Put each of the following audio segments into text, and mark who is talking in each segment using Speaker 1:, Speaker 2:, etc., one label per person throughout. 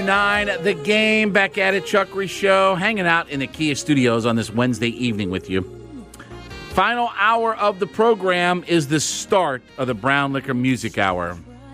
Speaker 1: 10:39, The Game, back at it, Chuck Reese Show, hanging out in the Kia studios on this Wednesday evening with you. Final hour of the program is the start of the Brown Liquor Music Hour.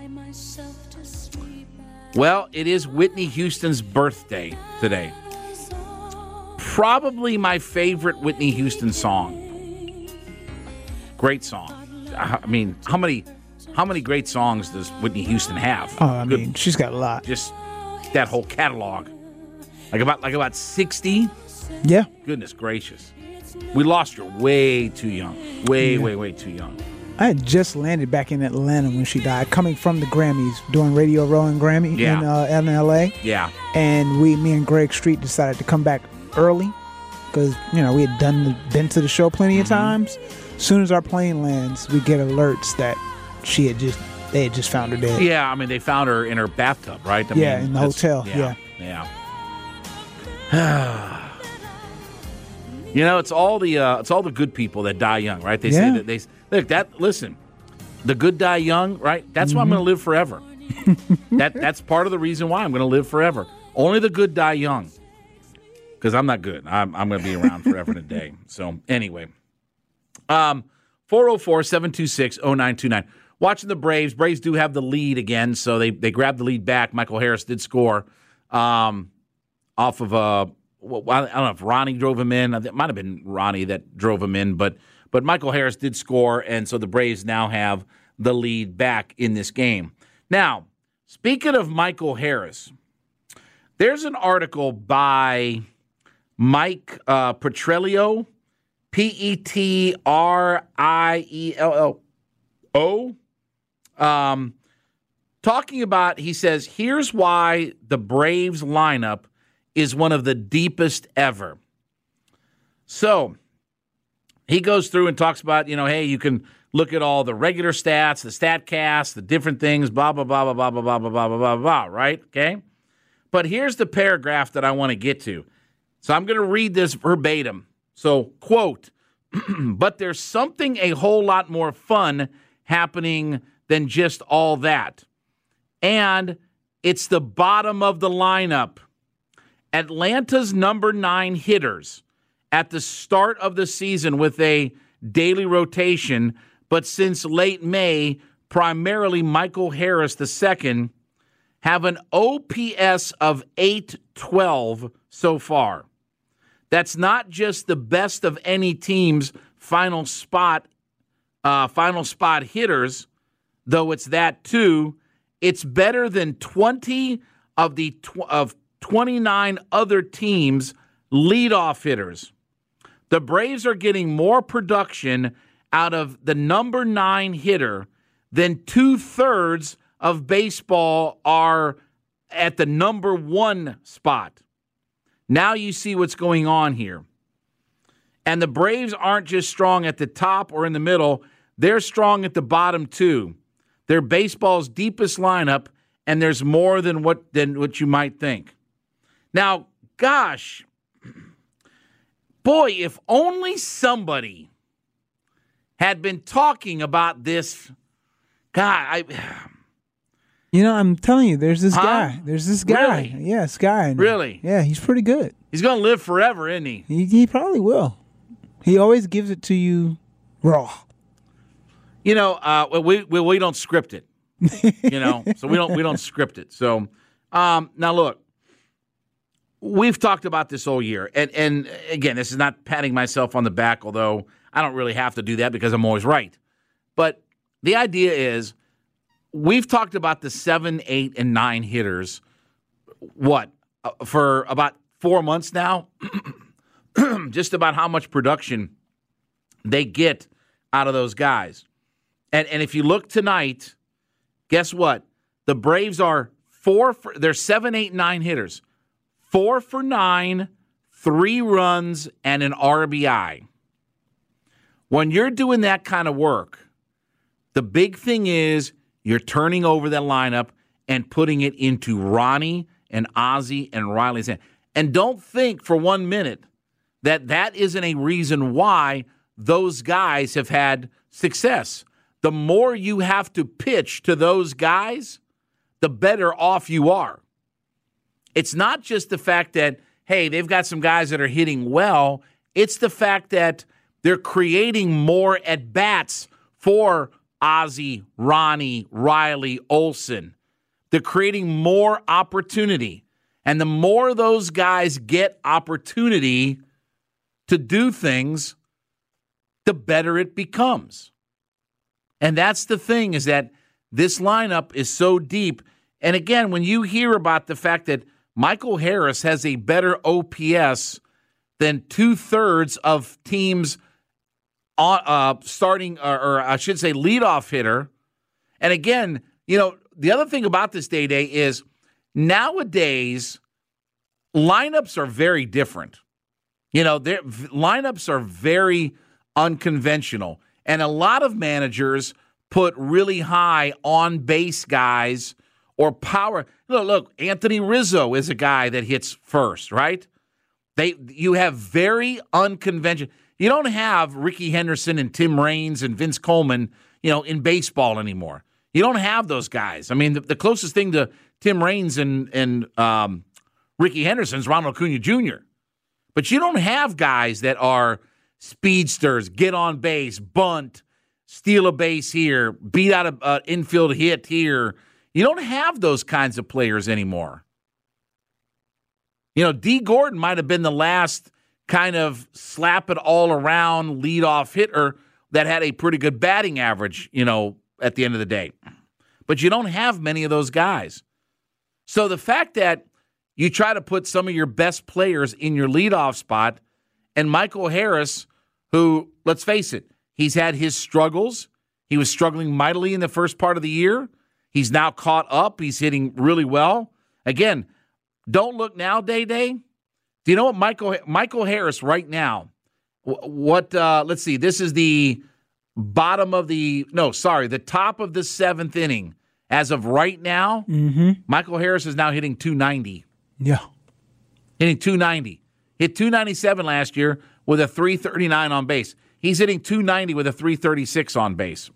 Speaker 1: Well, it is Whitney Houston's birthday today. Probably my favorite Whitney Houston song. Great song. I mean, how many great songs does Whitney Houston have?
Speaker 2: Oh, I mean, she's got a lot.
Speaker 1: Just that whole catalog. Like about 60?
Speaker 2: Yeah.
Speaker 1: Goodness gracious. We lost her way too young. Way too young.
Speaker 2: I had just landed back in Atlanta when she died, coming from the Grammys, doing Radio Row and Grammy in L.A.
Speaker 1: Yeah.
Speaker 2: And me and Greg Street decided to come back early because, we had been to the show plenty of times. As soon as our plane lands, we get alerts that they had just found her dead.
Speaker 1: Yeah, I mean, they found her in her bathtub, right?
Speaker 2: In the hotel. Yeah.
Speaker 1: It's all the good people that die young, right? They say that listen, the good die young, right? That's why I'm going to live forever. That's part of the reason why I'm going to live forever. Only the good die young, because I'm not good. I'm going to be around forever and a day. So anyway, 404-726-0929. Watching the Braves. Braves do have the lead again, so they grabbed the lead back. Michael Harris did score off of I don't know if Ronnie drove him in. It might have been Ronnie that drove him in, but Michael Harris did score, and so the Braves now have the lead back in this game. Now, speaking of Michael Harris, there's an article by Mike Petriello, Petriello, talking about, he says, here's why the Braves lineup is one of the deepest ever. So he goes through and talks about, hey, you can look at all the regular stats, the StatCast, the different things, blah, blah, blah, blah, blah, blah, blah, blah, blah, blah, blah, blah, right? Okay? But here's the paragraph that I want to get to. So I'm going to read this verbatim. So, quote, but there's something a whole lot more fun happening than just all that. And it's the bottom of the lineup. Atlanta's number 9 hitters at the start of the season with a daily rotation, but since late May, primarily Michael Harris II, have an OPS of 812 so far. That's not just the best of any team's final spot hitters, though it's that too. It's better than 20 of 29 other teams' leadoff hitters. The Braves are getting more production out of the number 9 hitter than 2/3 of baseball are at the number 1 spot. Now you see what's going on here. And the Braves aren't just strong at the top or in the middle. They're strong at the bottom, too. They're baseball's deepest lineup, and there's more than what you might think. Now, gosh, boy, if only somebody had been talking about this. God,
Speaker 2: I'm telling you, there's this guy. There's this guy.
Speaker 1: Really?
Speaker 2: Yeah, this guy.
Speaker 1: Really?
Speaker 2: Yeah, he's pretty good.
Speaker 1: He's going to live forever, isn't he?
Speaker 2: He probably will. He always gives it to you raw.
Speaker 1: We don't script it. So we don't script it. So now look, we've talked about this all year, and again, this is not patting myself on the back, although I don't really have to do that because I'm always right. But the idea is, we've talked about the 7, 8, and 9 hitters, for about 4 months now, just about how much production they get out of those guys. And if you look tonight, guess what? The Braves are they're 7, 8, 9 hitters. 4 for 9, 3 runs, and an RBI. When you're doing that kind of work, the big thing is you're turning over that lineup and putting it into Ronnie and Ozzie and Riley's hand. And don't think for 1 minute that isn't a reason why those guys have had success. The more you have to pitch to those guys, the better off you are. It's not just the fact that, hey, they've got some guys that are hitting well. It's the fact that they're creating more at-bats for Ozzie, Ronnie, Riley, Olson. They're creating more opportunity. And the more those guys get opportunity to do things, the better it becomes. And that's the thing, is that this lineup is so deep. And again, when you hear about the fact that Michael Harris has a better OPS than 2/3 of teams starting, or I should say leadoff hitter. And again, the other thing about this, Day is nowadays lineups are very different. Their lineups are very unconventional. And a lot of managers put really high on-base guys or power. Look, Anthony Rizzo is a guy that hits first, right? You have very unconventional. You don't have Ricky Henderson and Tim Raines and Vince Coleman, in baseball anymore. You don't have those guys. I mean, the closest thing to Tim Raines and Ricky Henderson is Ronald Acuna Jr. But you don't have guys that are speedsters, get on base, bunt, steal a base here, beat out an infield hit here. You don't have those kinds of players anymore. D. Gordon might have been the last kind of slap it all around leadoff hitter that had a pretty good batting average, at the end of the day. But you don't have many of those guys. So the fact that you try to put some of your best players in your leadoff spot, and Michael Harris, who, let's face it, he's had his struggles. He was struggling mightily in the first part of the year. He's now caught up. He's hitting really well. Again, don't look now, Day. Do you know what Michael Harris right now, let's see, this is the the top of the seventh inning. As of right now, Michael Harris is now hitting 290.
Speaker 2: Yeah.
Speaker 1: Hitting 290. Hit 297 last year with a 339 on base. He's hitting 290 with a 336 on base.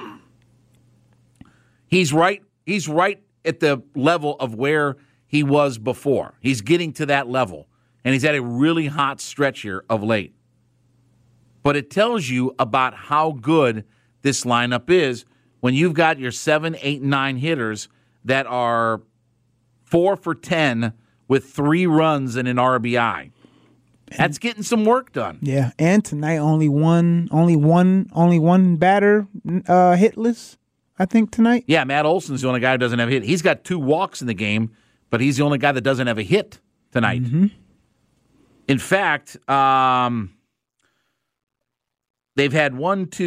Speaker 1: He's right at the level of where he was before. He's getting to that level. And he's had a really hot stretch here of late. But it tells you about how good this lineup is when you've got your 7, 8, 9 hitters that are 4 for 10 with 3 runs and an RBI. That's getting some work done.
Speaker 2: Yeah, and tonight only one batter hitless, I think, tonight.
Speaker 1: Yeah, Matt Olson's the only guy who doesn't have a hit. He's got 2 walks in the game, but he's the only guy that doesn't have a hit tonight.
Speaker 2: Mm-hmm.
Speaker 1: In fact, they've had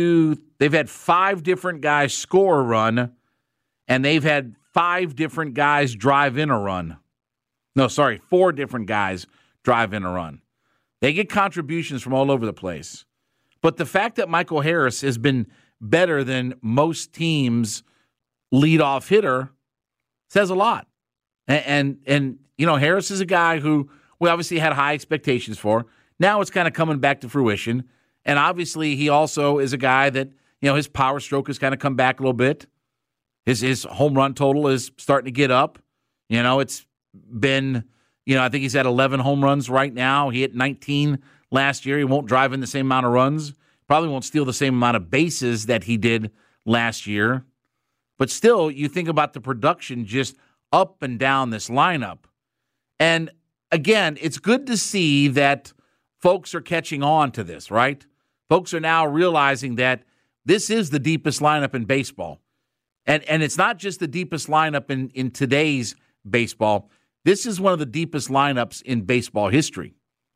Speaker 1: 5 different guys score a run, and they've had 5 different guys drive in a run. 4 different guys drive in a run. They get contributions from all over the place. But the fact that Michael Harris has been better than most teams' leadoff hitter says a lot. And Harris is a guy who we obviously had high expectations for. Now it's kind of coming back to fruition. And obviously he also is a guy that, his power stroke has kind of come back a little bit. His home run total is starting to get up. It's been, I think he's at 11 home runs right now. He hit 19 last year. He won't drive in the same amount of runs. Probably won't steal the same amount of bases that he did last year. But still, you think about the production just up and down this lineup. And again, it's good to see that folks are catching on to this, right? Folks are now realizing that this is the deepest lineup in baseball. And it's not just the deepest lineup in today's baseball. This is one of the deepest lineups in baseball history.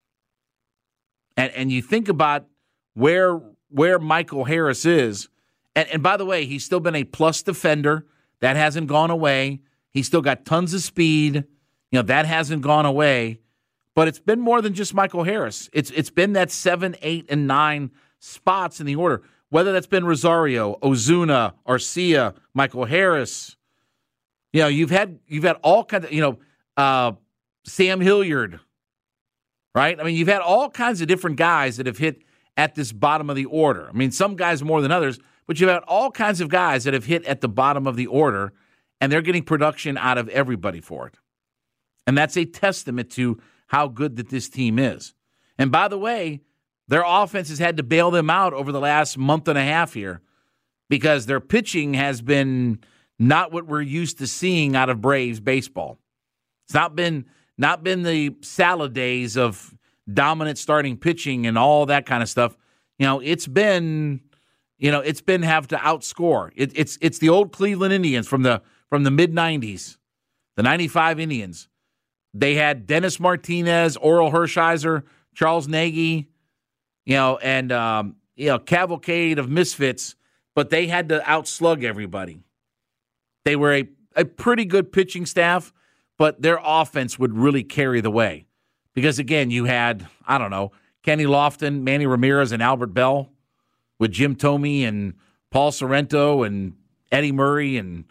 Speaker 1: And you think about where Michael Harris is. And by the way, he's still been a plus defender. That hasn't gone away. He's still got tons of speed. That hasn't gone away. But it's been more than just Michael Harris. It's been that 7, 8, and 9 spots in the order. Whether that's been Rosario, Ozuna, Arcia, Michael Harris. You've had all kinds of, Sam Hilliard, right? I mean, you've had all kinds of different guys that have hit at this bottom of the order. I mean, some guys more than others, but you've had all kinds of guys that have hit at the bottom of the order, and they're getting production out of everybody for it. And that's a testament to how good that this team is. And by the way, their offense has had to bail them out over the last month and a half here because their pitching has been not what we're used to seeing out of Braves baseball. It's not been the salad days of dominant starting pitching and all that kind of stuff. It's been have to outscore. It's the old Cleveland Indians from the mid-90s, the 95 Indians. They had Dennis Martinez, Oral Hershiser, Charles Nagy, and cavalcade of misfits, but they had to outslug everybody. They were a pretty good pitching staff, but their offense would really carry the way. Because, again, you had, Kenny Lofton, Manny Ramirez, and Albert Bell with Jim Thome and Paul Sorrento and Eddie Murray and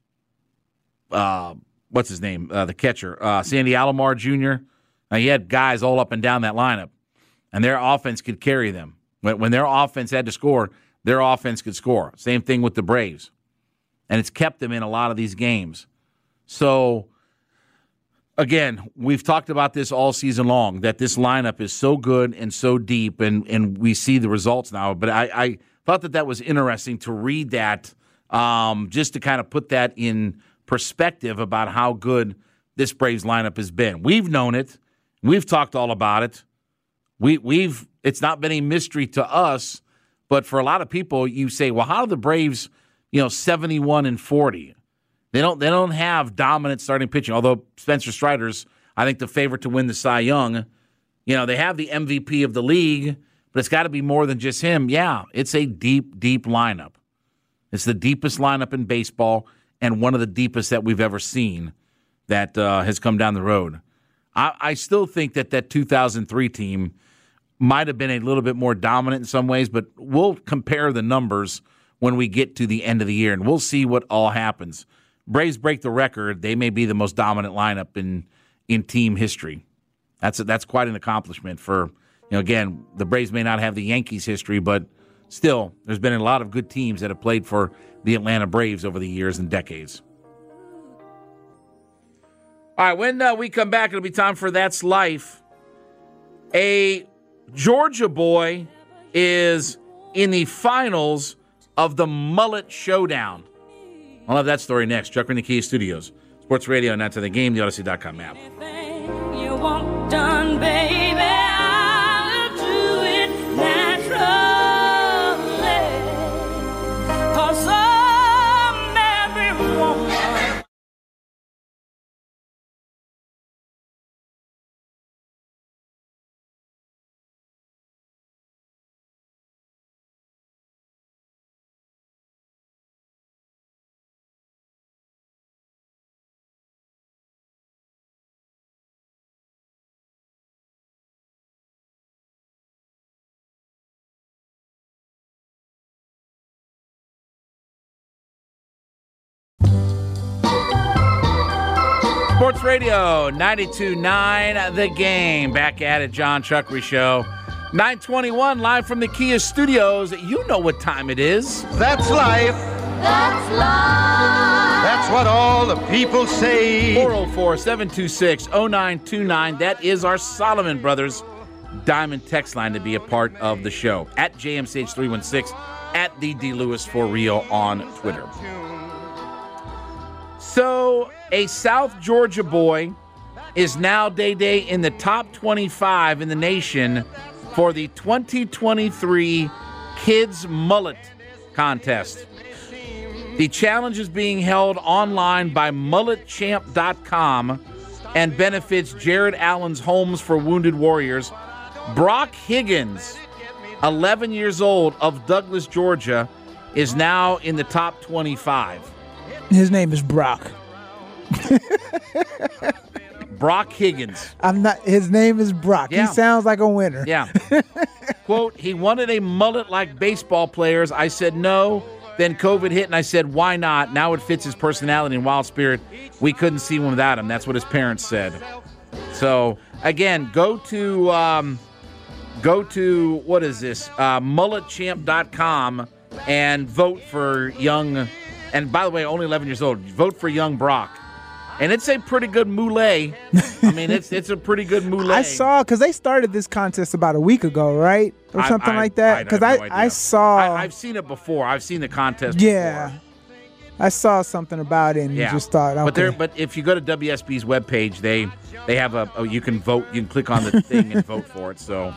Speaker 1: what's his name, the catcher, Sandy Alomar Jr. Now, you had guys all up and down that lineup, and their offense could carry them. When their offense had to score, their offense could score. Same thing with the Braves. And it's kept them in a lot of these games. So, again, we've talked about this all season long, that this lineup is so good and so deep, and we see the results now. But I thought that was interesting to read that, just to kind of put that in perspective about how good this Braves lineup has been. We've known it. We've talked all about it. It's not been a mystery to us, but for a lot of people, you say, well, how do the Braves, 71-40? They don't have dominant starting pitching, although Spencer Strider's, I think, the favorite to win the Cy Young. They have the MVP of the league, but it's got to be more than just him. Yeah, it's a deep, deep lineup. It's the deepest lineup in baseball and one of the deepest that we've ever seen that has come down the road. I still think that 2003 team might have been a little bit more dominant in some ways, but we'll compare the numbers when we get to the end of the year, and we'll see what all happens. Braves break the record. They may be the most dominant lineup in team history. That's quite an accomplishment for, again, the Braves may not have the Yankees history, but still, there's been a lot of good teams that have played for the Atlanta Braves over the years and decades. All right, when we come back, it'll be time for That's Life. A Georgia boy is in the finals of the Mullet Showdown. I'll have that story next. Chuck in the Kia Studios. Sports Radio, not to the game, the Odyssey.com app.
Speaker 3: Anything you want done, baby, I'll do it naturally. 'Cause I'm every woman.
Speaker 1: Sports Radio 92.9 The Game. Back at it, John Chuckery Show. 9:21 live from the Kia Studios. You know what time it is.
Speaker 4: That's life.
Speaker 3: That's life.
Speaker 4: That's what all the people say.
Speaker 1: 404-726-0929. That is our Solomon Brothers Diamond text line to be a part of the show. At JMCH316, at the D Lewis for Real on Twitter. So, a South Georgia boy is now day in the top 25 in the nation for the 2023 Kids Mullet Contest. The challenge is being held online by mulletchamp.com and benefits Jared Allen's Homes for Wounded Warriors. Brock Higgins, 11 years old, of Douglas, Georgia, is now in the top 25.
Speaker 2: His name is Brock.
Speaker 1: Brock Higgins.
Speaker 2: His name is Brock.
Speaker 1: Yeah.
Speaker 2: He sounds like a winner.
Speaker 1: Yeah. Quote, he wanted a mullet like baseball players. I said no. Then COVID hit, and I said, why not? Now it fits his personality and wild spirit. We couldn't see one without him. That's what his parents said. So, again, go to what is this? Mulletchamp.com and vote for young, and by the way, only 11 years old. Vote for young Brock. And it's a pretty good moulet. I mean, it's a pretty good moulet.
Speaker 2: I saw, because they started this contest about a week ago, right? Or something like that. Because I saw.
Speaker 1: I've seen it before. I've seen the contest
Speaker 2: yeah.
Speaker 1: before.
Speaker 2: I saw something about it and just thought, okay.
Speaker 1: But if you go to WSB's webpage, they have you can vote. You can click on the thing and vote for it. So,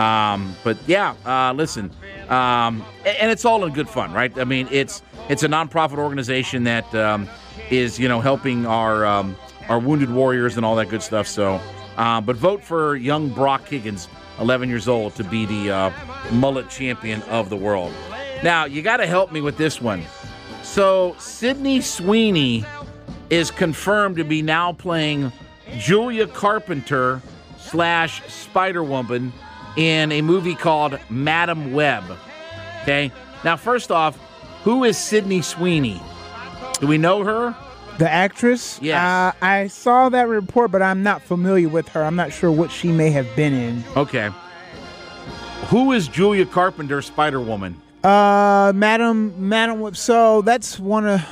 Speaker 1: listen, and it's all in good fun, right? I mean, it's a nonprofit organization that is helping our wounded warriors and all that good stuff. So, but vote for young Brock Higgins, 11 years old, to be the mullet champion of the world. Now, you got to help me with this one. So, Sydney Sweeney is confirmed to be now playing Julia Carpenter / Spider-Woman in a movie called Madam Web. Okay? Now, first off, who is Sydney Sweeney? Do we know her?
Speaker 2: The actress?
Speaker 1: Yes.
Speaker 2: I saw that report, but I'm not familiar with her. I'm not sure what she may have been in.
Speaker 1: Okay. Who is Julia Carpenter, Spider-Woman?
Speaker 2: Madam Web. So that's because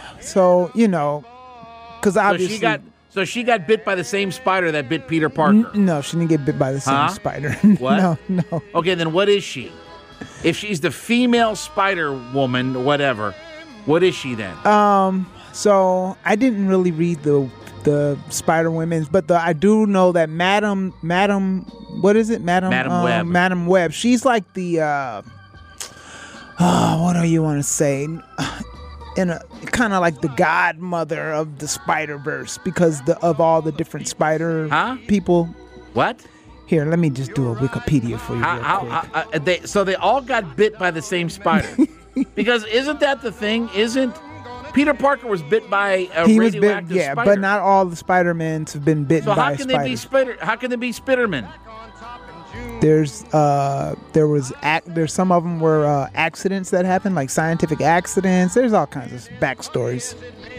Speaker 2: obviously.
Speaker 1: So she got bit by the same spider that bit Peter Parker.
Speaker 2: No, she didn't get bit by the same spider.
Speaker 1: What?
Speaker 2: No.
Speaker 1: Okay, then what is she? If she's the female Spider-Woman, whatever, what is she then?
Speaker 2: So I didn't really read the Spider-Women's, but I do know that Madam, what is it? Madam
Speaker 1: Web.
Speaker 2: Madam Web. She's like the, what do you want to say? In a kind of like the godmother of the Spider-Verse because of all the different spider people.
Speaker 1: What?
Speaker 2: Here, let me just do a Wikipedia for you real quick.
Speaker 1: So they all got bit by the same spider. Because isn't that the thing? Isn't Peter Parker was bit by a radioactive spider?
Speaker 2: But not all the Spider-Mans have been bitten by a spider.
Speaker 1: How can they be Spider-Men?
Speaker 2: There's some of them were accidents that happened, like scientific accidents. There's all kinds of backstories.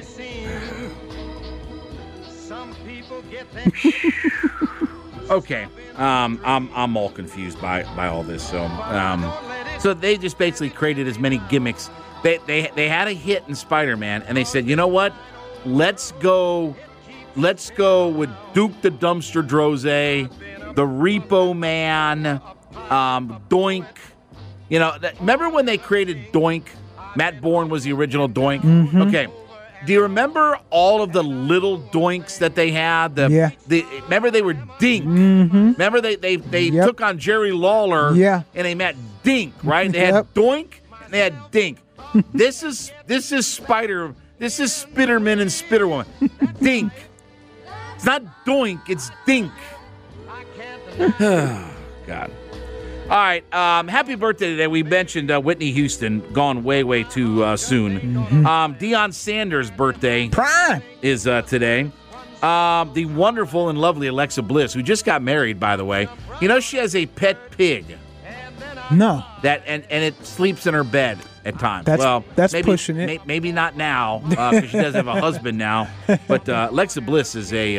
Speaker 1: Okay, I'm all confused by all this. So they just basically created as many gimmicks. They had a hit in Spider-Man, and they said, you know what? Let's go with Duke the Dumpster Droze, the Repo Man, Doink. Remember when they created Doink? Matt Bourne was the original Doink.
Speaker 2: Mm-hmm.
Speaker 1: Okay. Do you remember all of the little Doinks that they had? Remember they were Dink. Mm-hmm. Remember they took on Jerry Lawler.
Speaker 2: Yeah.
Speaker 1: And they met Dink, right? They had Doink and they had Dink. This is Spider. This is Spiderman and Spiderwoman. Dink. It's not Doink. It's Dink. God. All right. Happy birthday today. We mentioned Whitney Houston, gone way, way too soon. Mm-hmm. Deion Sanders' birthday
Speaker 2: Prime
Speaker 1: is today. The wonderful and lovely Alexa Bliss, who just got married, by the way. You know she has a pet pig.
Speaker 2: No.
Speaker 1: That and it sleeps in her bed at times.
Speaker 2: That's maybe, pushing it.
Speaker 1: Maybe not now, because she does have a husband now. But Alexa Bliss is a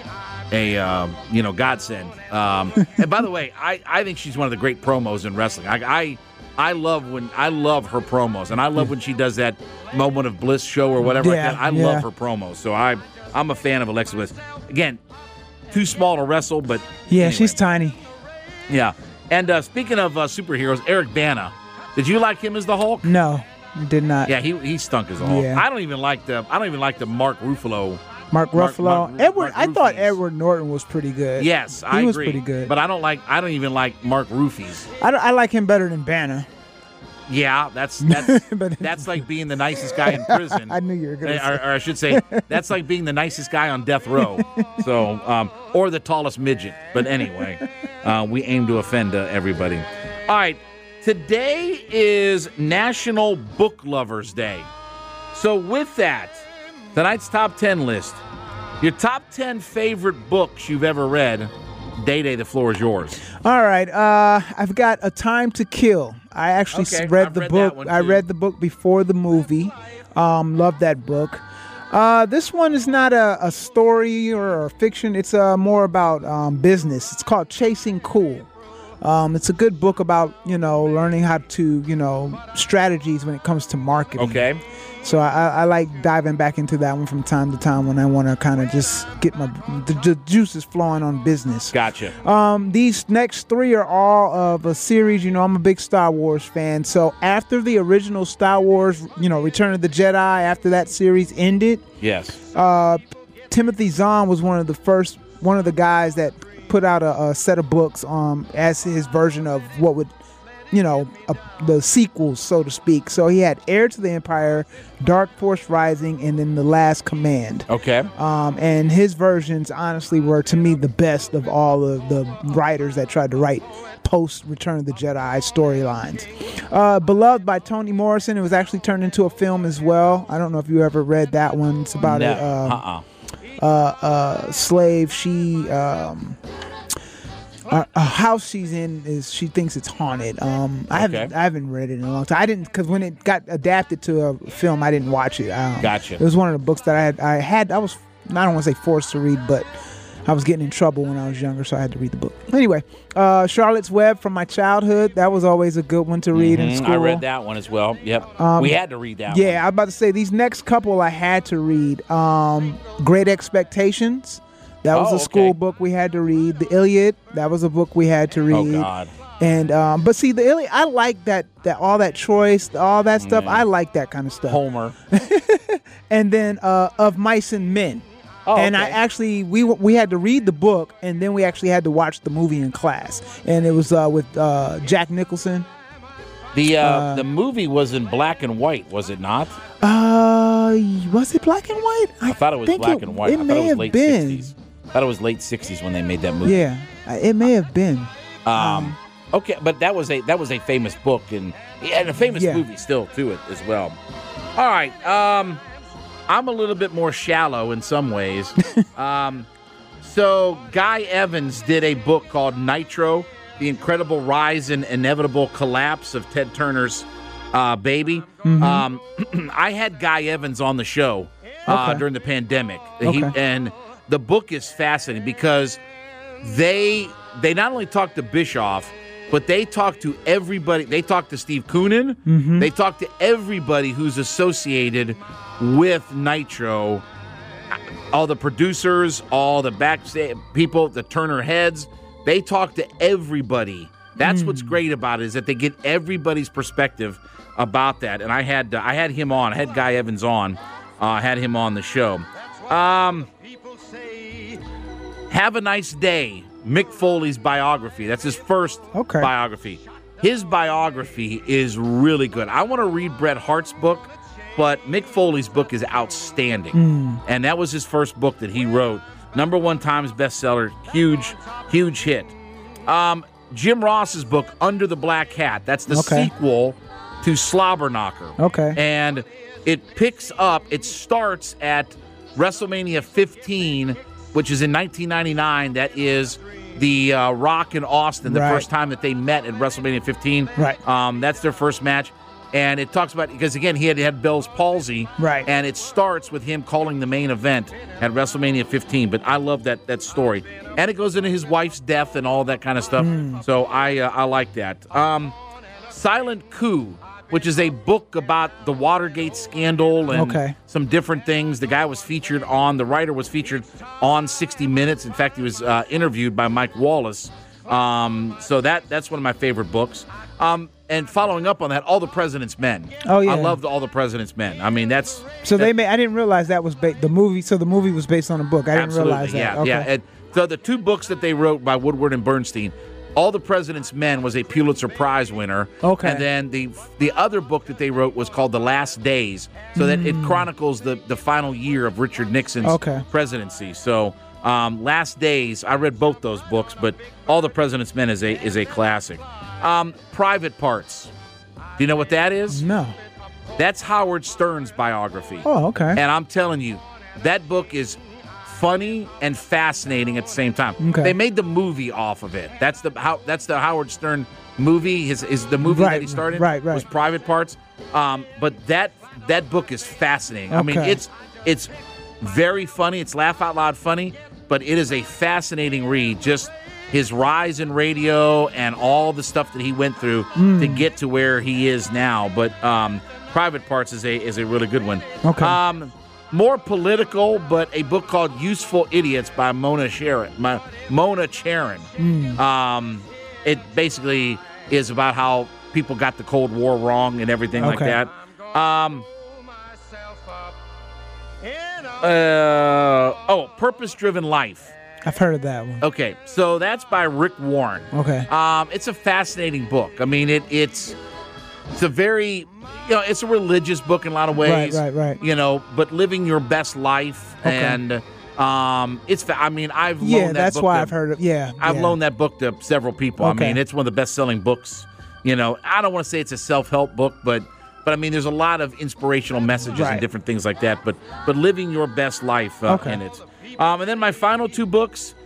Speaker 1: godsend. And by the way, I think she's one of the great promos in wrestling. I love her promos, and I love when she does that Moment of Bliss show or whatever like that. I love her promos. So I'm a fan of Alexa Bliss. Again, too small to wrestle, but anyway.
Speaker 2: She's tiny.
Speaker 1: Yeah. And speaking of superheroes, Eric Bana, did you like him as the Hulk?
Speaker 2: No, did not.
Speaker 1: Yeah, he stunk as a Hulk.
Speaker 2: Yeah.
Speaker 1: I don't even like the Mark Ruffalo.
Speaker 2: Mark Ruffalo. I thought Edward Norton was pretty good.
Speaker 1: Yes, I agree.
Speaker 2: He was pretty good.
Speaker 1: But I don't even like Mark Ruffys.
Speaker 2: I like him better than Banner.
Speaker 1: Yeah, that's like being the nicest guy in prison.
Speaker 2: I knew you were going to say.
Speaker 1: Or I should say, that's like being the nicest guy on death row. So, or the tallest midget. But anyway, we aim to offend everybody. All right, today is National Book Lovers Day. So with that, tonight's top 10 list. Your top 10 favorite books you've ever read. Day-Day, the floor is yours.
Speaker 2: All right. I've got A Time to Kill. I actually read the book. I read the book before the movie. Love that book. This one is not a story or a fiction. It's more about business. It's called Chasing Cool. It's a good book about, learning how to, strategies when it comes to marketing.
Speaker 1: Okay.
Speaker 2: So I like diving back into that one from time to time when I want to kind of just get the juices flowing on business.
Speaker 1: Gotcha.
Speaker 2: These next three are all of a series. I'm a big Star Wars fan. So after the original Star Wars, Return of the Jedi, after that series ended,
Speaker 1: Yes.
Speaker 2: Timothy Zahn was one of the guys that put out a set of books as his version of what would, the sequels, so to speak. So he had Heir to the Empire, Dark Force Rising, and then The Last Command.
Speaker 1: Okay.
Speaker 2: And his versions, honestly, were to me the best of all of the writers that tried to write post Return of the Jedi storylines. Beloved by Toni Morrison. It was actually turned into a film as well. I don't know if you ever read that one. It's about a slave. She a house she's in she thinks it's haunted. I haven't read it in a long time. I didn't, because when it got adapted to a film, I didn't watch it.
Speaker 1: Gotcha.
Speaker 2: It was one of the books that I was, I don't want to say forced to read, but I was getting in trouble when I was younger, so I had to read the book. Anyway, Charlotte's Web from my childhood. That was always a good one to read in school.
Speaker 1: I read that one as well. Yep. We had to read that one.
Speaker 2: Yeah, I was about to say, these next couple I had to read. Great Expectations. That was a school book we had to read. The Iliad. That was a book we had to read.
Speaker 1: Oh, God.
Speaker 2: And but see, the Iliad, I like that all that choice, all that stuff. I like that kind of stuff.
Speaker 1: Homer.
Speaker 2: And then Of Mice and Men.
Speaker 1: Oh,
Speaker 2: and
Speaker 1: okay.
Speaker 2: I actually we had to read the book, and then we actually had to watch the movie in class. And it was with Jack Nicholson.
Speaker 1: The movie was in black and white, was it not?
Speaker 2: Was it black and white?
Speaker 1: I thought it was black and white.
Speaker 2: It
Speaker 1: I thought
Speaker 2: may
Speaker 1: it was
Speaker 2: have
Speaker 1: late
Speaker 2: been.
Speaker 1: 60s. I thought it was late 60s when they made that movie.
Speaker 2: Yeah, it may have been.
Speaker 1: Okay, but that was a famous book and a famous movie still to it as well. All right, I'm a little bit more shallow in some ways. So Guy Evans did a book called Nitro: The Incredible Rise and Inevitable Collapse of Ted Turner's Baby. I had Guy Evans on the show during the pandemic. And the book is fascinating because they not only talk to Bischoff, but they talk to everybody. They talk to Steve Koonin. They talk to everybody who's associated with Nitro. All the producers, all the backstage people, the Turner heads. They talk to everybody. That's what's great about it, is that they get everybody's perspective about that. And I had him on. I had Guy Evans on. Had him on the show. Have a Nice Day. Mick Foley's biography. That's his first biography. His biography is really good. I want to read Bret Hart's book, but Mick Foley's book is outstanding. And that was his first book that he wrote. #1 Times bestseller. Huge hit. Jim Ross's book, Under the Black Hat. That's the sequel to Slobberknocker.
Speaker 2: Okay.
Speaker 1: And it starts at WrestleMania 15, which is in 1999. That is the Rock and Austin, the first time that they met at WrestleMania 15.
Speaker 2: Right.
Speaker 1: That's their first match. And it talks about, because again, he had Bell's palsy.
Speaker 2: Right.
Speaker 1: And it starts with him calling the main event at WrestleMania 15. But I love that story. And it goes into his wife's death and all that kind of stuff. So I like that. Silent Coup, which is a book about the Watergate scandal and some different things. The writer was featured on 60 Minutes. In fact, he was interviewed by Mike Wallace. So that's one of my favorite books. And following up on that, All the President's Men.
Speaker 2: Oh, yeah.
Speaker 1: I loved All the President's Men. I mean, I
Speaker 2: didn't realize that was the movie. So the movie was based on a book. I didn't realize that.
Speaker 1: Yeah. And so the two books that they wrote by Woodward and Bernstein, All the President's Men was a Pulitzer Prize winner. Okay. And then the other book that they wrote was called The Last Days, so that it chronicles the final year of Richard Nixon's presidency. So Last Days, I read both those books, but All the President's Men is a classic. Private Parts. Do you know what that is?
Speaker 2: No.
Speaker 1: That's Howard Stern's biography.
Speaker 2: Oh, okay.
Speaker 1: And I'm telling you, that book is funny and fascinating at the same time.
Speaker 2: Okay.
Speaker 1: They made the movie off of it. That's the Howard Stern movie. Is the movie that he started was Private Parts. But that book is fascinating. I mean, it's very funny. It's laugh out loud funny, but it is a fascinating read. Just his rise in radio and all the stuff that he went through to get to where he is now. But Private Parts is a really good one.
Speaker 2: Okay.
Speaker 1: More political, but a book called Useful Idiots by Mona Charen. It basically is about how people got the Cold War wrong and everything like that. Purpose-Driven Life.
Speaker 2: I've heard of that one.
Speaker 1: Okay, so that's by Rick Warren.
Speaker 2: Okay.
Speaker 1: It's a fascinating book. I mean, it's a very, it's a religious book in a lot of ways.
Speaker 2: Right.
Speaker 1: But living your best life.
Speaker 2: Okay.
Speaker 1: And I've loaned that
Speaker 2: that's
Speaker 1: book
Speaker 2: why
Speaker 1: to-
Speaker 2: I've heard of.
Speaker 1: I've loaned that book to several people.
Speaker 2: Okay.
Speaker 1: I mean, it's one of the best-selling books. I don't want to say it's a self-help book, but I mean, there's a lot of inspirational messages and different things like that. But living your best life in it. And then my final two books,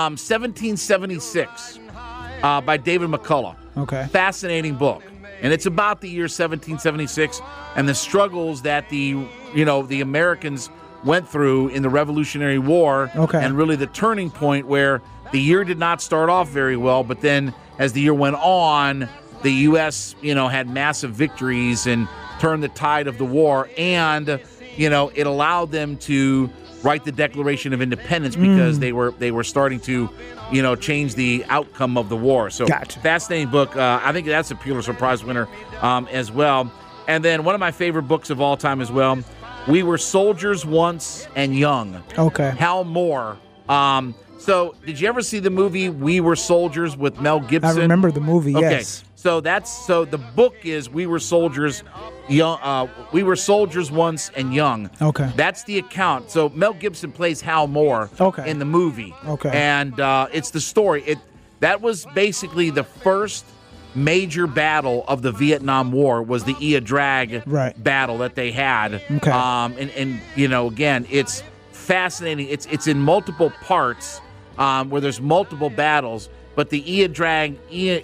Speaker 1: 1776 by David McCullough.
Speaker 2: Okay.
Speaker 1: Fascinating book. And it's about the year 1776 and the struggles that the Americans went through in the Revolutionary War.
Speaker 2: Okay.
Speaker 1: And really the turning point where the year did not start off very well, but then as the year went on, the U.S., had massive victories and turned the tide of the war. And, it allowed them to write the Declaration of Independence because they were starting to, change the outcome of the war. So
Speaker 2: Gotcha.
Speaker 1: Fascinating book. I think that's a Pulitzer Prize winner as well. And then one of my favorite books of all time as well, We Were Soldiers Once and Young.
Speaker 2: Okay.
Speaker 1: Hal Moore. So did you ever see the movie We Were Soldiers with Mel Gibson?
Speaker 2: I remember the movie.
Speaker 1: Okay.
Speaker 2: Yes.
Speaker 1: So the book is We Were Soldiers Young. We Were Soldiers Once and Young.
Speaker 2: Okay.
Speaker 1: That's the account. So Mel Gibson plays Hal Moore in the movie.
Speaker 2: Okay.
Speaker 1: And it's the story. That was basically the first major battle of the Vietnam War was the Ia Drag battle that they had.
Speaker 2: Okay.
Speaker 1: And again, it's fascinating. It's in multiple parts where there's multiple battles. But the Ia Drag,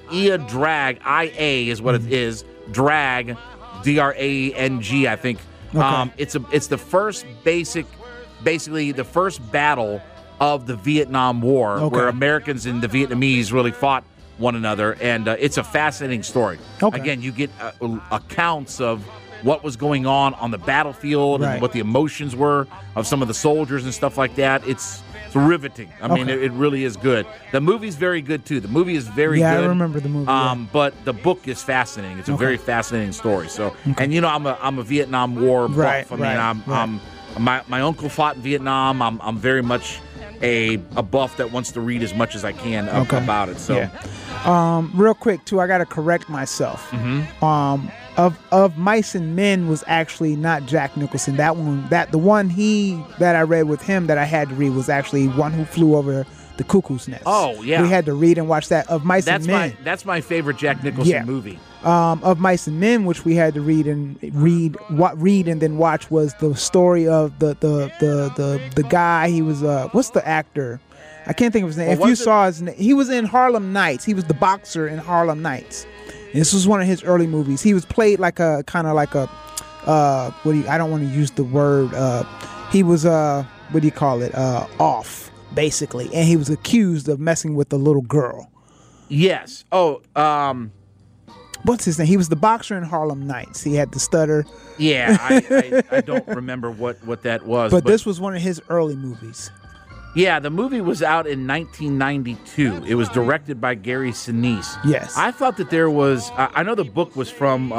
Speaker 1: IA is what it is. Drag, DRANG, I think.
Speaker 2: Okay.
Speaker 1: It's the first basically the first battle of the Vietnam War where Americans and the Vietnamese really fought one another, and it's a fascinating story.
Speaker 2: Okay.
Speaker 1: Again, you get accounts of what was going on the battlefield and what the emotions were of some of the soldiers and stuff like that. It's riveting. I mean, it really is good. The movie's very good, too. The movie is very good.
Speaker 2: Yeah, I remember the movie.
Speaker 1: But the book is fascinating. It's a very fascinating story. So, and I'm a Vietnam War buff. My uncle fought in Vietnam. I'm very much a buff that wants to read as much as I can about it. So,
Speaker 2: real quick too, I got to correct myself. Of Mice and Men was actually not Jack Nicholson. The one that I read with him that I had to read was actually One Who Flew Over the Cuckoo's Nest.
Speaker 1: Oh yeah,
Speaker 2: we had to read and watch that. Of Mice and Men.
Speaker 1: That's my favorite Jack Nicholson movie.
Speaker 2: Of Mice and Men, which we had to read and then watch, was the story of the guy. He was what's the actor? I can't think of his name. If you saw his name, he was in Harlem Nights. He was the boxer in Harlem Nights. This was one of his early movies. He was played like a kind of like a I don't want to use the word. He was what do you call it? Off basically, and he was accused of messing with a little girl.
Speaker 1: Yes.
Speaker 2: What's his name? He was the boxer in Harlem Nights. He had the stutter.
Speaker 1: Yeah, I don't remember what that was.
Speaker 2: But this was one of his early movies.
Speaker 1: Yeah, the movie was out in 1992. It was directed by Gary Sinise.
Speaker 2: Yes.
Speaker 1: I thought that there was. I know the book was from.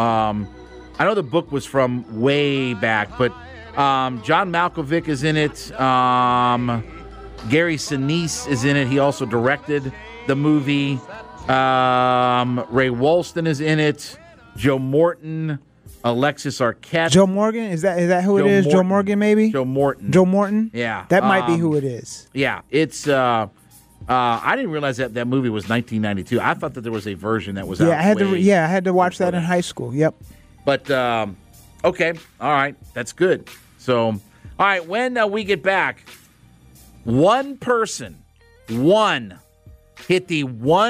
Speaker 1: Way back, but John Malkovich is in it. Gary Sinise is in it. He also directed the movie. Ray Walston is in it. Joe Morton, Alexis Arquette.
Speaker 2: Joe Morgan? Is that who it is?
Speaker 1: Morton.
Speaker 2: Joe Morgan, maybe?
Speaker 1: Joe Morton.
Speaker 2: Joe Morton?
Speaker 1: Yeah.
Speaker 2: That might be who it is.
Speaker 1: Yeah. It's I didn't realize that movie was 1992. I thought that there was a version that was out.
Speaker 2: I had to watch that in high school. Yep.
Speaker 1: But okay. All right. That's good. So, all right, when we get back, one person hit the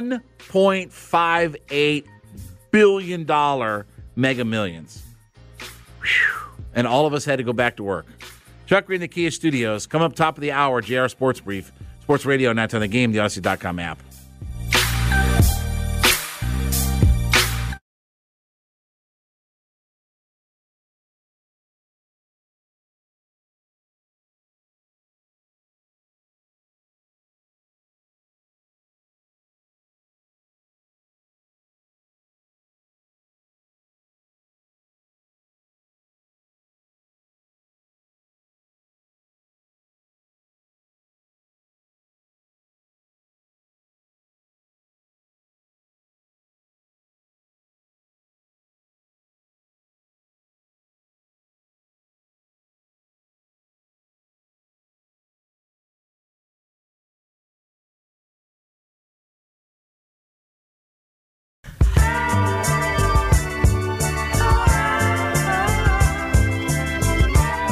Speaker 1: $1.58 billion Mega Millions. Whew. And all of us had to go back to work. Chuck Green, the Kia Studios. Come up top of the hour, JR Sports Brief. Sports Radio, 9 on the Game, the Odyssey.com app.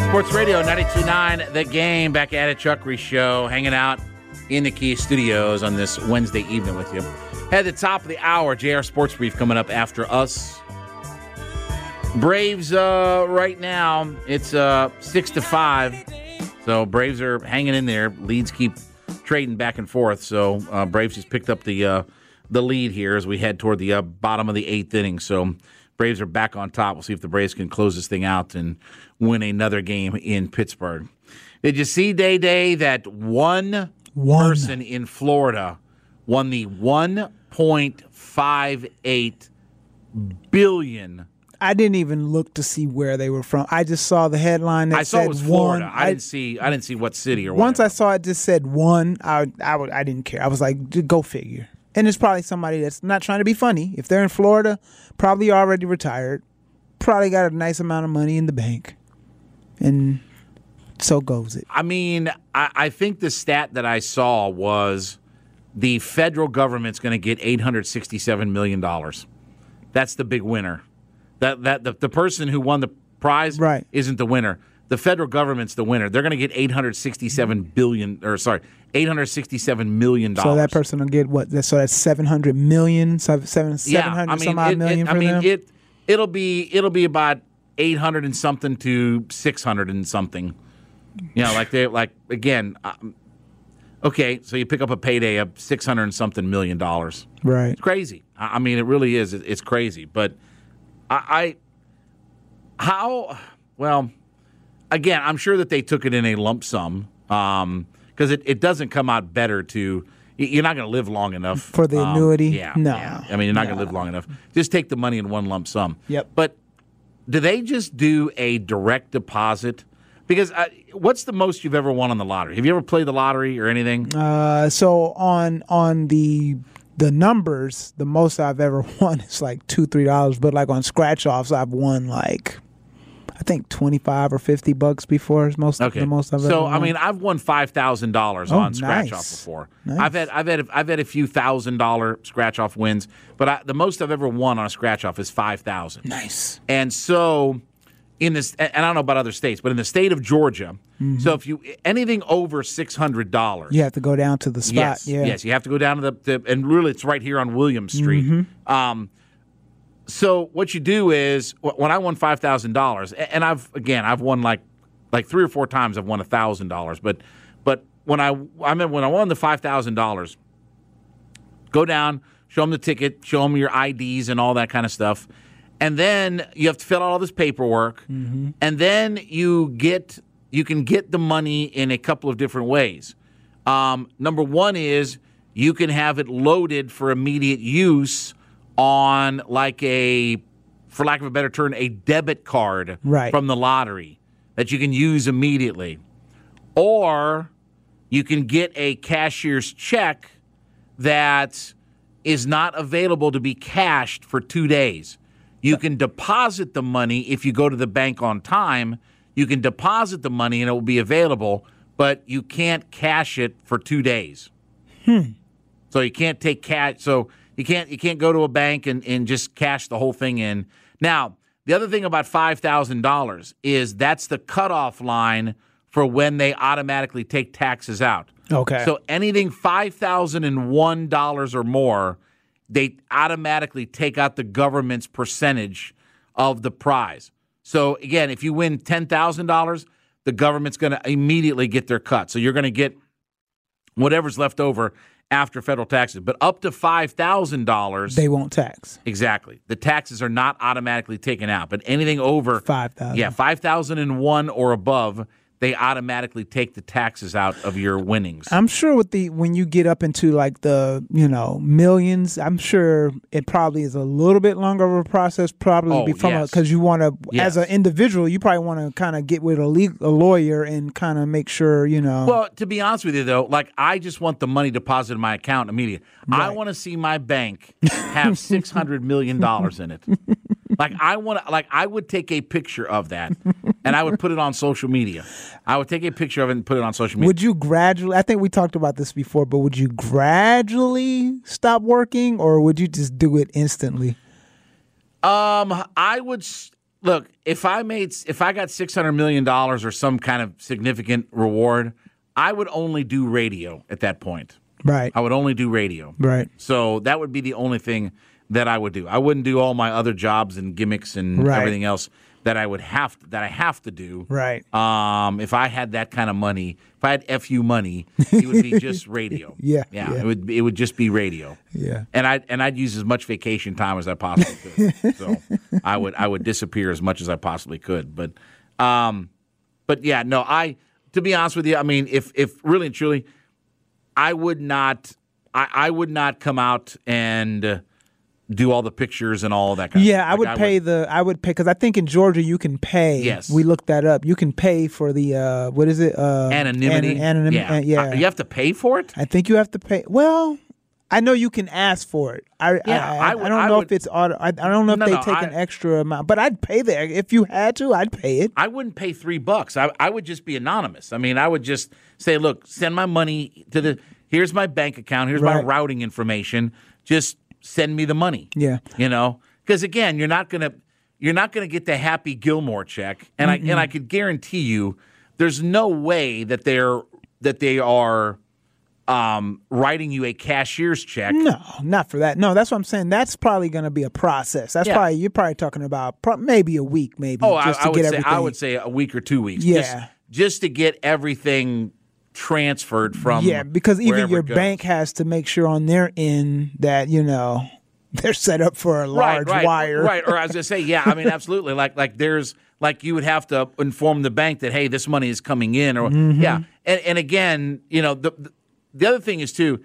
Speaker 1: Sports Radio 92.9 The Game. Back at it, Chuck Reese Show, hanging out in the Kia Studios on this Wednesday evening with you. At the top of the hour, JR Sports Brief coming up after us. Braves right now, it's 6-5. So Braves are hanging in there. Leads keep trading back and forth. So Braves just picked up the lead here as we head toward the bottom of the eighth inning. So Braves are back on top. We'll see if the Braves can close this thing out and win another game in Pittsburgh. Did you see, Day, that one person in Florida won the $1.58 billion?
Speaker 2: I didn't even look to see where they were from. I just saw the headline that
Speaker 1: I saw
Speaker 2: said
Speaker 1: it was Florida.
Speaker 2: one.
Speaker 1: I didn't see what city or what.
Speaker 2: Once I saw it just said one, I didn't care. I was like, go figure. And it's probably somebody that's not trying to be funny. If they're in Florida, probably already retired, probably got a nice amount of money in the bank, and so goes it.
Speaker 1: I mean, I think the stat that I saw was the federal government's going to get $867 million. That's the big winner. The person who won the prize isn't the winner. The federal government's the winner. They're going to get $867 million.
Speaker 2: So that person will get what? So that's $700 million. $700 some odd million for them.
Speaker 1: It'll be about 800 and something to 600 and something. You know, okay, so you pick up a payday of $600 and something million.
Speaker 2: Right.
Speaker 1: It's crazy. I mean, it really is. It's crazy. But again, I'm sure that they took it in a lump sum because it doesn't come out better to. You're not going to live long enough.
Speaker 2: For the annuity?
Speaker 1: Yeah.
Speaker 2: No.
Speaker 1: Yeah. I mean, you're not going to live long enough. Just take the money in one lump sum.
Speaker 2: Yep.
Speaker 1: But do they just do a direct deposit? Because what's the most you've ever won on the lottery? Have you ever played the lottery or anything?
Speaker 2: So on the numbers, the most I've ever won is like $2-3. But like on scratch offs, I've won like I think $25 or $50 before is the most I've ever won.
Speaker 1: So I mean, I've won $5,000 on scratch off before.
Speaker 2: Nice.
Speaker 1: I've had a few $1,000 scratch off wins, but the most I've ever won on a scratch off is $5,000.
Speaker 2: Nice.
Speaker 1: And so in this, and I don't know about other states, but in the state of Georgia, so if you anything over $600,
Speaker 2: you have to go down to the spot.
Speaker 1: Yes, you have to go down to the and really it's right here on Williams Street. So what you do is when I won $5,000, and I've won like 3 or 4 times I've won $1,000, but when I won the $5,000, go down, show them the ticket, show them your IDs and all that kind of stuff, and then you have to fill out all this paperwork, and then you can get the money in a couple of different ways. Number one is you can have it loaded for immediate use on like for lack of a better term, a debit card from the lottery that you can use immediately. Or you can get a cashier's check that is not available to be cashed for 2 days. You can deposit the money if you go to the bank on time. You can deposit the money and it will be available, but you can't cash it for 2 days. So you can't take cash. So you can't go to a bank and just cash the whole thing in. Now, the other thing about $5,000 is that's the cutoff line for when they automatically take taxes out.
Speaker 2: Okay.
Speaker 1: So anything $5,001 or more, they automatically take out the government's percentage of the prize. So again, if you win $10,000, the government's going to immediately get their cut. So you're going to get whatever's left over after federal taxes. But up to $5,000,
Speaker 2: they won't tax.
Speaker 1: Exactly. The taxes are not automatically taken out. But anything over
Speaker 2: $5,000.
Speaker 1: Yeah, $5,001 or above, they automatically take the taxes out of your winnings.
Speaker 2: I'm sure when you get up into like the millions, I'm sure it probably is a little bit longer of a process. Probably because you want to, as an individual, you probably want to kind of get with a lawyer and kind of make sure
Speaker 1: Well, to be honest with you though, like I just want the money deposited in my account immediately. Right. I want to see my bank have $600 million in it. I would take a picture of that and I would put it on social media. I would take a picture of it and put it on social media.
Speaker 2: Would you gradually, I think we talked about this before, but would you gradually stop working or would you just do it instantly?
Speaker 1: I would, Look, if I got $600 million or some kind of significant reward, I would only do radio at that point.
Speaker 2: Right.
Speaker 1: I would only do radio.
Speaker 2: Right.
Speaker 1: So that would be the only thing that I would do. I wouldn't do all my other jobs and gimmicks and
Speaker 2: Right.
Speaker 1: everything else that I have to do.
Speaker 2: Right.
Speaker 1: If I had that kind of money, if I had FU money, it would be just radio.
Speaker 2: Yeah.
Speaker 1: It would just be radio.
Speaker 2: Yeah.
Speaker 1: And I'd use as much vacation time as I possibly could. So I would disappear as much as I possibly could. But yeah, no, to be honest with you, I mean, if really and truly, I would not come out and do all the pictures and all of that kind of stuff.
Speaker 2: I would pay because I think in Georgia you can pay.
Speaker 1: Yes.
Speaker 2: We looked that up. You can pay for the what is it?
Speaker 1: Anonymity.
Speaker 2: Anonymity. Yeah.
Speaker 1: You have to pay for it?
Speaker 2: I think you have to pay. Well, I know you can ask for it. I don't know if it's auto. I don't know if they take an extra amount, but I'd pay there if you had to. I'd pay it.
Speaker 1: I wouldn't pay $3. I would just be anonymous. I mean, I would just say, look, send my money to here's my bank account. Here's my routing information. Just send me the money.
Speaker 2: Yeah.
Speaker 1: Because again, you're not gonna get the Happy Gilmore check, and I could guarantee you, there's no way that they are writing you a cashier's check.
Speaker 2: No, not for that. No, that's what I'm saying. That's probably going to be a process. You're probably talking about maybe a week, maybe.
Speaker 1: I would say a week or 2 weeks.
Speaker 2: Yeah.
Speaker 1: Just to get everything transferred from
Speaker 2: because even your
Speaker 1: it goes.
Speaker 2: bank has to make sure on their end that they're set up for a large wire,
Speaker 1: right? Or as I say, I mean, absolutely. Like there's you would have to inform the bank that hey, this money is coming in, or and again, the other thing is too,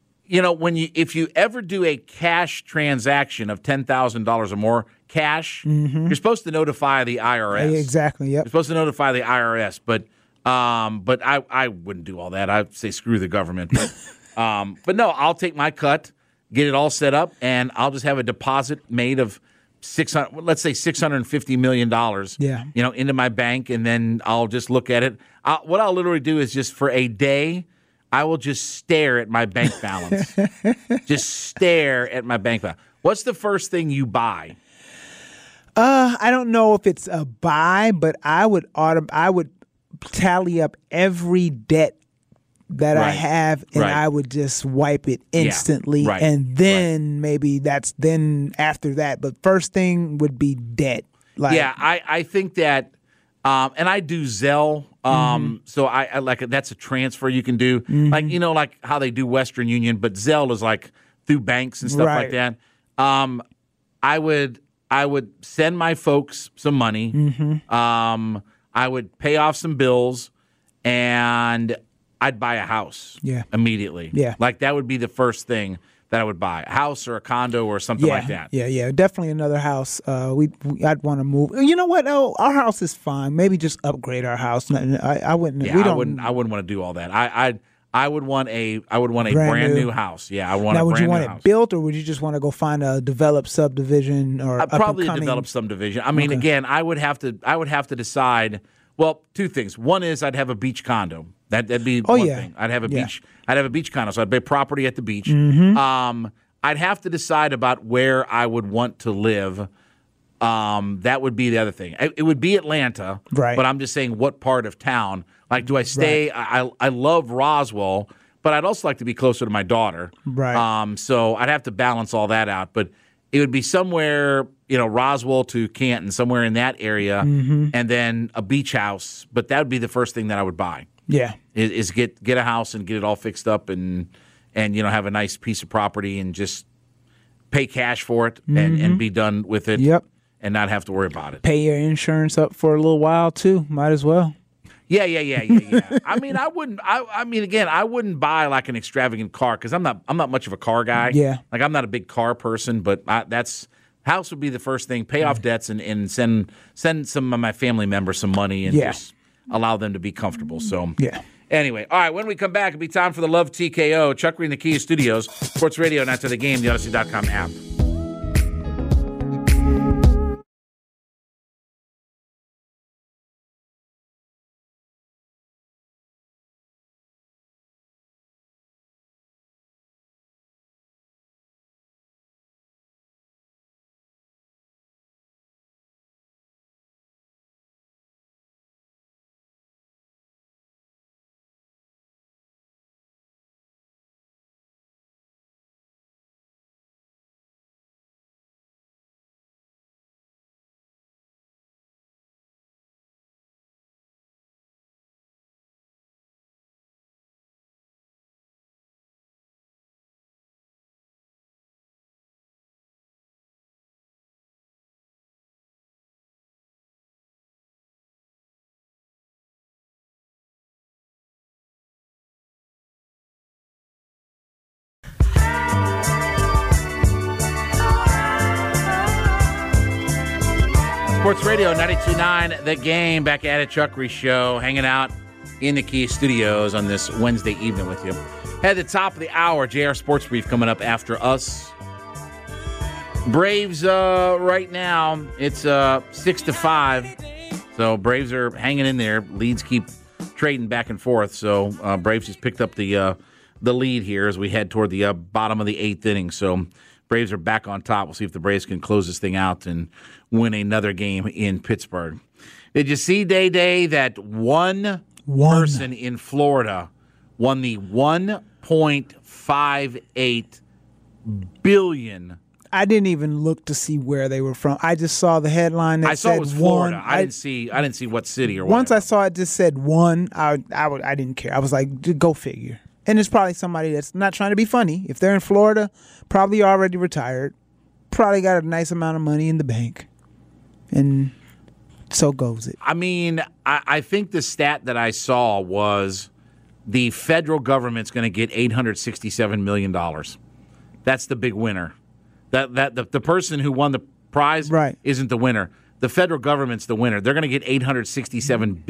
Speaker 1: if you ever do a cash transaction of $10,000 or more cash, you're supposed to notify the IRS.
Speaker 2: Exactly. Yep.
Speaker 1: You're supposed to notify the IRS, but I wouldn't do all that. I'd say screw the government. But no, I'll take my cut, get it all set up, and I'll just have a deposit made of $650 million. Into my bank, and then I'll just look at it. What I'll literally do is just for a day, I will just stare at my bank balance. Just stare at my bank balance. What's the first thing you buy?
Speaker 2: I don't know if it's a buy, but I would tally up every debt that I have, and I would just wipe it instantly, and then maybe then after that. But first thing would be debt.
Speaker 1: I think that, and I do Zelle. So I like that's a transfer you can do, like how they do Western Union, but Zelle is like through banks and stuff like that. I would send my folks some money. I would pay off some bills, and I'd buy a house immediately. Yeah. Like that would be the first thing that I would buy, a house or a condo or something like that.
Speaker 2: Yeah, definitely another house. I'd want to move. You know what? Oh, our house is fine. Maybe just upgrade our house. I wouldn't.
Speaker 1: Yeah, I wouldn't want to do all that. I would want a brand new house. Yeah, I want a brand new house. Now, would you want it
Speaker 2: built, or would you just want to go find a developed subdivision or
Speaker 1: probably a developed subdivision? I mean, again, I would have to decide. Well, two things. One is I'd have a beach condo. That'd be one thing. I'd have a beach. I'd have a beach condo, so I'd buy property at the beach. I'd have to decide about where I would want to live. That would be the other thing. It would be Atlanta, right? But I'm just saying, what part of town? Like, do I stay? Right. I love Roswell, but I'd also like to be closer to my daughter,
Speaker 2: right?
Speaker 1: So I'd have to balance all that out. But it would be somewhere, Roswell to Canton, somewhere in that area, and then a beach house. But that would be the first thing that I would buy.
Speaker 2: Yeah,
Speaker 1: is get a house and get it all fixed up and have a nice piece of property and just pay cash for it and be done with it.
Speaker 2: Yep.
Speaker 1: And not have to worry about it.
Speaker 2: Pay your insurance up for a little while too. Might as well.
Speaker 1: Yeah. I mean, I wouldn't buy like an extravagant car because I'm not much of a car guy.
Speaker 2: Yeah.
Speaker 1: Like I'm not a big car person, but house would be the first thing. Pay off debts and send some of my family members some money and just allow them to be comfortable. So Anyway, all right, when we come back, it'll be time for the Love TKO. Chuck Green, the Kia Studios, Sports Radio, not to the game, the Odyssey.com app. Sports Radio 92.9 The Game. Back at it, Chuck Reese Show, hanging out in the Kia Studios on this Wednesday evening with you. At the top of the hour, JR Sports Brief coming up after us. Braves right now, it's 6-5. So Braves are hanging in there. Leads keep trading back and forth. So Braves just picked up the lead here as we head toward the bottom of the eighth inning. So Braves are back on top. We'll see if the Braves can close this thing out and win another game in Pittsburgh. Did you see, Day, that one person in Florida won the $1.58 billion?
Speaker 2: I didn't even look to see where they were from. I just saw the headline that said
Speaker 1: I saw it was Florida.
Speaker 2: one.
Speaker 1: I didn't see what city or
Speaker 2: Once
Speaker 1: whatever.
Speaker 2: I saw it just said one, I didn't care. I was like, go figure. And it's probably somebody that's not trying to be funny. If they're in Florida, probably already retired, probably got a nice amount of money in the bank. And so goes it.
Speaker 1: I mean, I think the stat that I saw was the federal government's going to get $867 million. That's the big winner. The person who won the prize isn't the winner. The federal government's the winner. They're going to get $867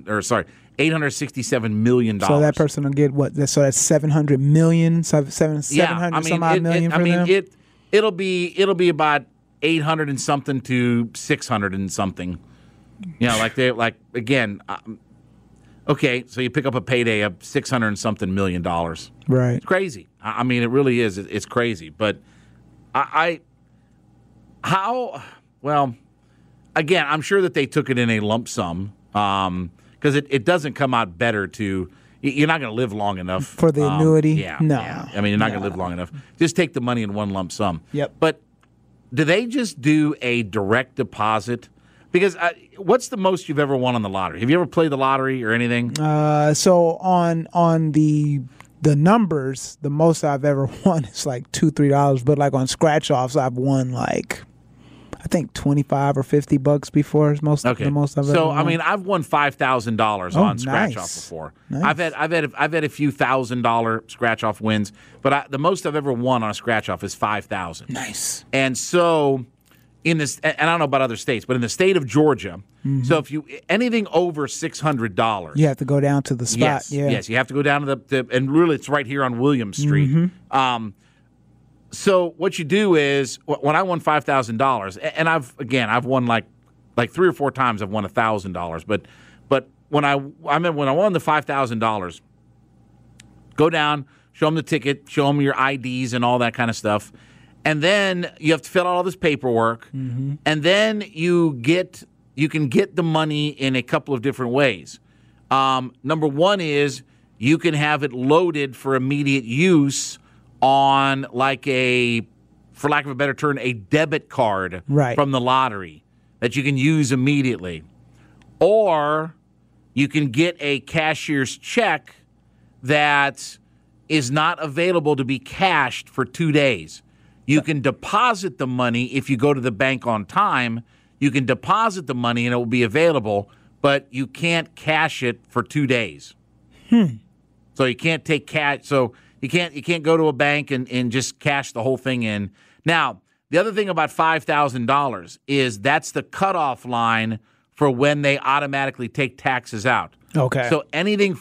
Speaker 1: million.
Speaker 2: So that person will get what? So that's $700 million. $700 some odd million for them.
Speaker 1: It'll be about 800 and something to 600 and something. You know, again. Okay, so you pick up a payday of $600 and something million.
Speaker 2: Right.
Speaker 1: It's crazy. I mean, it really is. It's crazy. But again, I'm sure that they took it in a lump sum because it doesn't come out better to. You're not going to live long enough.
Speaker 2: For the annuity?
Speaker 1: Yeah.
Speaker 2: No.
Speaker 1: Yeah. I mean, you're not going to live long enough. Just take the money in one lump sum.
Speaker 2: Yep.
Speaker 1: But do they just do a direct deposit? Because what's the most you've ever won on the lottery? Have you ever played the lottery or anything?
Speaker 2: So on the numbers, the most I've ever won is like $2-3. But like on scratch offs, I've won like I think $25 or $50 before is the most I've ever won.
Speaker 1: So I mean, I've won $5,000 on scratch off before.
Speaker 2: Nice.
Speaker 1: I've had a few $1,000 scratch off wins, but the most I've ever won on a scratch off is $5,000.
Speaker 2: Nice.
Speaker 1: And so in this, and I don't know about other states, but in the state of Georgia, so if you anything over $600,
Speaker 2: you have to go down to the spot.
Speaker 1: Yes, you have to go down to the and really it's right here on William Street. So what you do is when I won $5,000, and I've won like 3 or 4 times I've won $1,000, but when I won the $5,000, go down, show them the ticket, show them your IDs and all that kind of stuff. And then you have to fill out all this paperwork, and then you can get the money in a couple of different ways. Number one is you can have it loaded for immediate use on for lack of a better term, a debit card from the lottery that you can use immediately. Or you can get a cashier's check that is not available to be cashed for 2 days. You can deposit the money if you go to the bank on time. You can deposit the money and it will be available, but you can't cash it for 2 days. So you can't take cash. So you can't go to a bank and just cash the whole thing in. Now, the other thing about $5,000 is that's the cutoff line for when they automatically take taxes out.
Speaker 2: Okay.
Speaker 1: So anything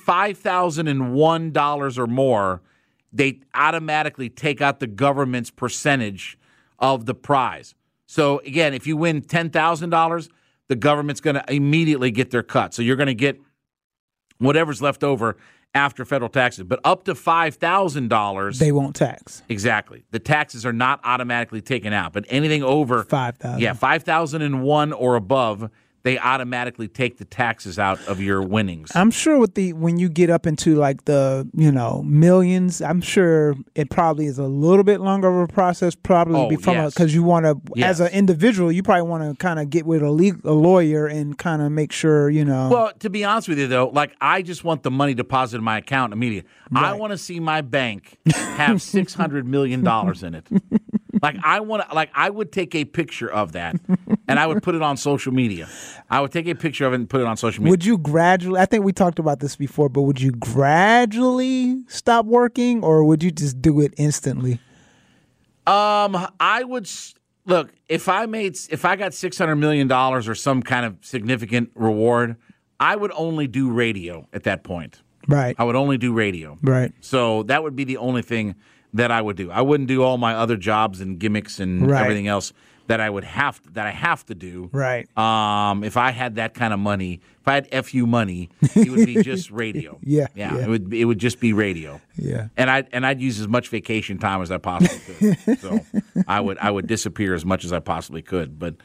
Speaker 1: $5,001 or more, they automatically take out the government's percentage of the prize. So, again, if you win $10,000, the government's going to immediately get their cut. So you're going to get whatever's left over after federal taxes. But up to $5,000,
Speaker 2: they won't tax.
Speaker 1: Exactly. The taxes are not automatically taken out. But anything over
Speaker 2: $5,000.
Speaker 1: Yeah, $5,001 or above, they automatically take the taxes out of your winnings.
Speaker 2: I'm sure when you get up into like the millions, I'm sure it probably is a little bit longer of a process. Probably because you want to, as an individual, you probably want to kind of get with a lawyer and kind of make sure
Speaker 1: Well, to be honest with you though, I just want the money deposited in my account immediately. Right. I want to see my bank have $600 million in it. I would take a picture of that and I would put it on social media. I would take a picture of it and put it on social media.
Speaker 2: Would you gradually, I think we talked about this before, but would you gradually stop working or would you just do it instantly?
Speaker 1: I would, Look, if I got $600 million or some kind of significant reward, I would only do radio at that point.
Speaker 2: Right.
Speaker 1: I would only do radio.
Speaker 2: Right.
Speaker 1: So that would be the only thing that I would do. I wouldn't do all my other jobs and gimmicks and
Speaker 2: Right.
Speaker 1: everything else that I have to do.
Speaker 2: Right.
Speaker 1: If I had that kind of money, if I had FU money, it would be just radio.
Speaker 2: Yeah.
Speaker 1: It would just be radio.
Speaker 2: Yeah.
Speaker 1: And I'd use as much vacation time as I possibly could. So I would disappear as much as I possibly could. But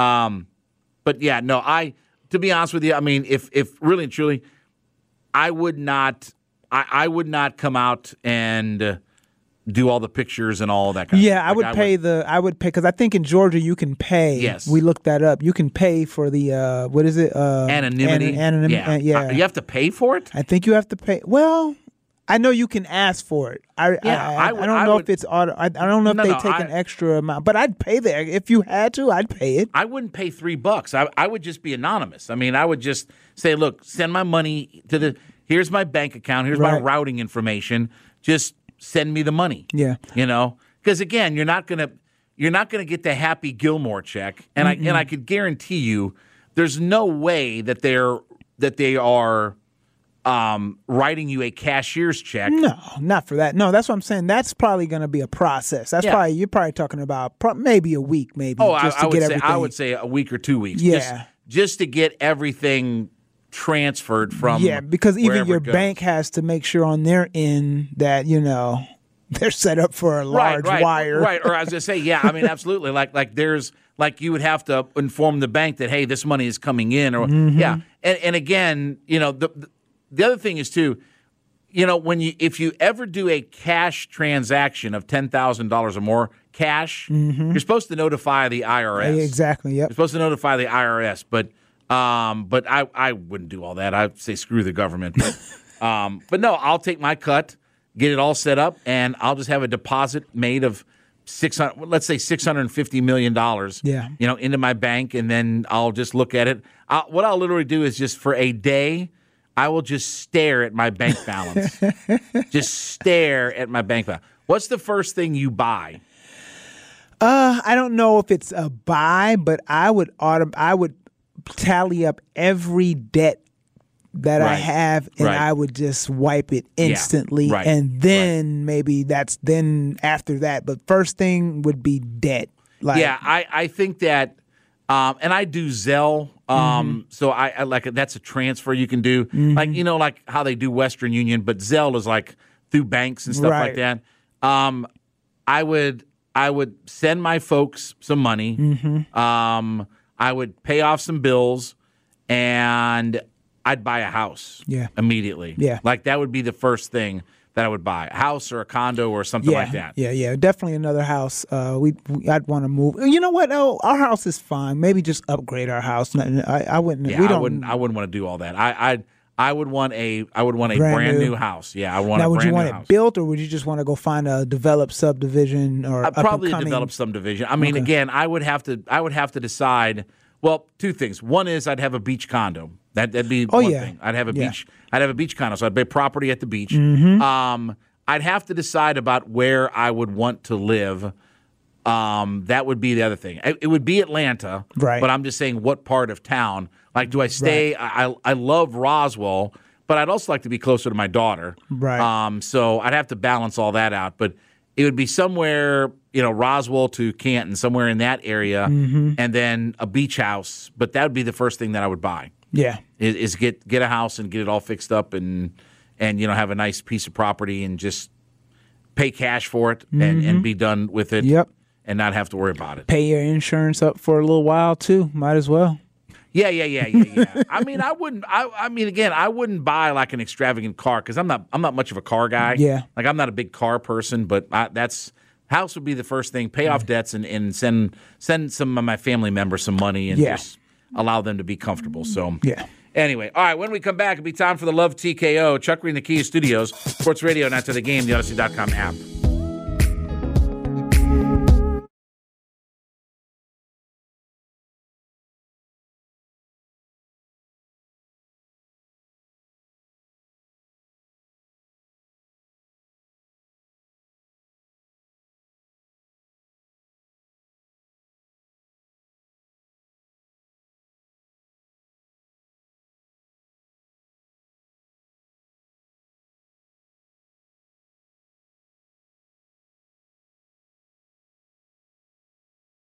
Speaker 1: yeah, no, to be honest with you, I mean, if really and truly, I would not come out and do all the pictures and all that kind of stuff.
Speaker 2: I would pay because I think in Georgia you can pay.
Speaker 1: Yes.
Speaker 2: We looked that up. You can pay for the what is it?
Speaker 1: Anonymity.
Speaker 2: Anonymity.
Speaker 1: Yeah. You have to pay for it?
Speaker 2: I think you have to pay. Well, I know you can ask for it. I don't know if it's auto. I don't know if they take an extra amount, but I'd pay if you had to. I'd pay it.
Speaker 1: I wouldn't pay $3. I would just be anonymous. I mean, I would just say, look, send my money to here's my bank account. Here's my routing information. Just send me the money.
Speaker 2: Yeah.
Speaker 1: Because again, you're not gonna get the Happy Gilmore check, and I could guarantee you, there's no way that they are writing you a cashier's check.
Speaker 2: No, not for that. No, that's what I'm saying. That's probably going to be a process. You're probably talking about maybe a week, maybe.
Speaker 1: Oh,
Speaker 2: just to get everything.
Speaker 1: I would say a week or 2 weeks.
Speaker 2: Yeah.
Speaker 1: Just to get everything transferred from.
Speaker 2: Yeah, because even your
Speaker 1: it goes.
Speaker 2: bank has to make sure on their end that they're set up for a large wire.
Speaker 1: Right. Or I was going to say, yeah, I mean, absolutely. Like there's you would have to inform the bank that, hey, this money is coming in, or yeah. And again, the other thing is too, if you ever do a cash transaction of $10,000 or more cash, you're supposed to notify the IRS.
Speaker 2: Exactly. Yep.
Speaker 1: You're supposed to notify the IRS, but I wouldn't do all that. I'd say screw the government. But no, I'll take my cut, get it all set up, and I'll just have a deposit made of $650 million.
Speaker 2: Yeah.
Speaker 1: Into my bank, and then I'll just look at it. What I'll literally do is just for a day, I will just stare at my bank balance. Just stare at my bank balance. What's the first thing you buy?
Speaker 2: I don't know if it's a buy, but I would tally up every debt that I have, and I would just wipe it instantly, and then maybe then after that. But first thing would be debt.
Speaker 1: I think that, and I do Zelle. So I like that's a transfer you can do, like how they do Western Union, but Zelle is like through banks and stuff like that. I would send my folks some money. I would pay off some bills, and I'd buy a house immediately. Yeah. Like that would be the first thing that I would buy, a house or a condo or something like that.
Speaker 2: Yeah, definitely another house. I'd want to move. You know what? Oh, our house is fine. Maybe just upgrade our house. I wouldn't.
Speaker 1: Yeah, I wouldn't want to do all that. I would want a brand new house. Yeah, I want.
Speaker 2: Now,
Speaker 1: a
Speaker 2: would
Speaker 1: brand
Speaker 2: you want
Speaker 1: new
Speaker 2: it
Speaker 1: house.
Speaker 2: built, or would you just want to go find a developed subdivision or
Speaker 1: probably a developed subdivision? I mean, again, I would have to decide. Well, two things. One is I'd have a beach condo. That'd be one thing. I'd have a beach. I'd have a beach condo, so I'd buy property at the beach. I'd have to decide about where I would want to live. That would be the other thing. It would be Atlanta,
Speaker 2: right?
Speaker 1: But I'm just saying, what part of town? Like, do I stay? Right. I love Roswell, but I'd also like to be closer to my daughter,
Speaker 2: right?
Speaker 1: So I'd have to balance all that out. But it would be somewhere, Roswell to Canton, somewhere in that area, and then a beach house. But that would be the first thing that I would buy.
Speaker 2: Yeah,
Speaker 1: is get a house and get it all fixed up and have a nice piece of property and just pay cash for it and be done with it.
Speaker 2: Yep.
Speaker 1: And not have to worry about it.
Speaker 2: Pay your insurance up for a little while too. Might as well.
Speaker 1: Yeah. I mean, I wouldn't buy like an extravagant car because I'm not much of a car guy.
Speaker 2: Yeah.
Speaker 1: Like I'm not a big car person, but house would be the first thing. Pay off debts and send some of my family members some money and just allow them to be comfortable. So Anyway, all right, when we come back, it'll be time for the Love TKO. Chuck Green, the Kia Studios, Sports Radio, not to the game, the Odyssey.com app.